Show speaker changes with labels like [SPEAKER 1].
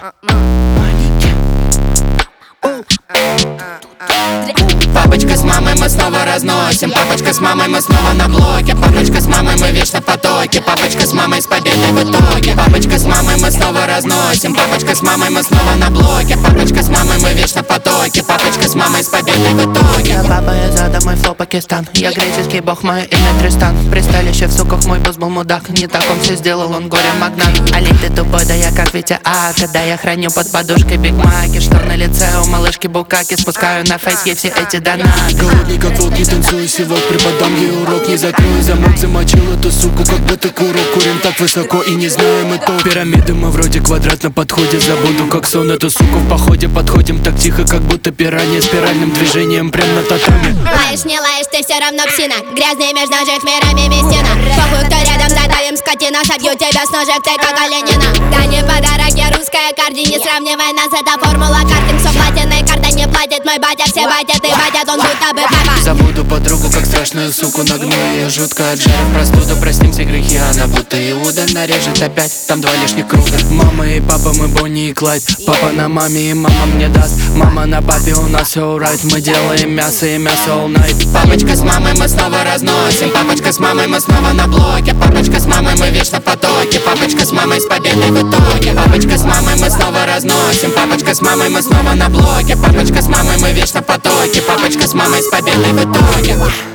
[SPEAKER 1] Папочка с мамой, мы снова разносим. Папочка с мамой, мы снова на блоке. Папочка с мамой, мы вечно в потоке. Папочка с мамой, с победой в итоге. Папочка с мамой, мы снова разносим. Папочка с мамой, мы снова на блоке. Папочка с мамой, мы вечно в потоке. Папочка с мамой, с победой в итоге.
[SPEAKER 2] Я баба из ада, мой флоу Пакистан. Я греческий бог, мое имя Тристан. Присталище в суках, мой босс был мудак. Не так он все сделал, он горе магнат. Али ты тупой, да я как Витя А. Когда я храню под подушкой Биг Маки. Что на лице у малышки Букаки. Спускаю на фейс ей все эти донаты.
[SPEAKER 3] Голодный как волк, не танцуй, сивок. Преподам ей урок, не закрою замок. Замочил эту суку, как будто курок. Курим так высоко и не знаем итог. Пирамиды мы вроде квадрат на подходе. Забуду как сон эту суку в походе. Подходим так тихо, как будто пиранья. Спиральным движением прям на татами.
[SPEAKER 4] Лаешь, не лаешь, ты все равно псина. Грязный между ножек мирами местина. Похуй, кто рядом, задавим скотина. Собью тебя с ножек, ты как оленина. Да не подарок, я русская карди. Не сравнивай нас, это формула картинг. Все платиной карта не платит мой батя. Все батят и батят, он будто бы папа.
[SPEAKER 3] Забуду подругу, как страшную суку. Нагну ее жутко, отжарив простуду. Простим все грехи, она будто Иуда. Нарежет опять, там 2 лишних круга. Мама и папа, мы Бонни и Клайд. Папа на маме и мама мне даст. Мама на папе, у нас все alright. Мы делаем мясо и мясо all night.
[SPEAKER 1] Папочка с мамой, мы снова разносим. Папочка с мамой, мы снова на блоке. Папочка с мамой, мы вечно в потоке. Папочка с мамой, с победой в итоге. Папочка с мамой, мы снова разносим. Папочка с мамой, мы снова на блоке. Папочка с мамой, мы вечно в потоке. Папочка с мамой, с победой в итоге.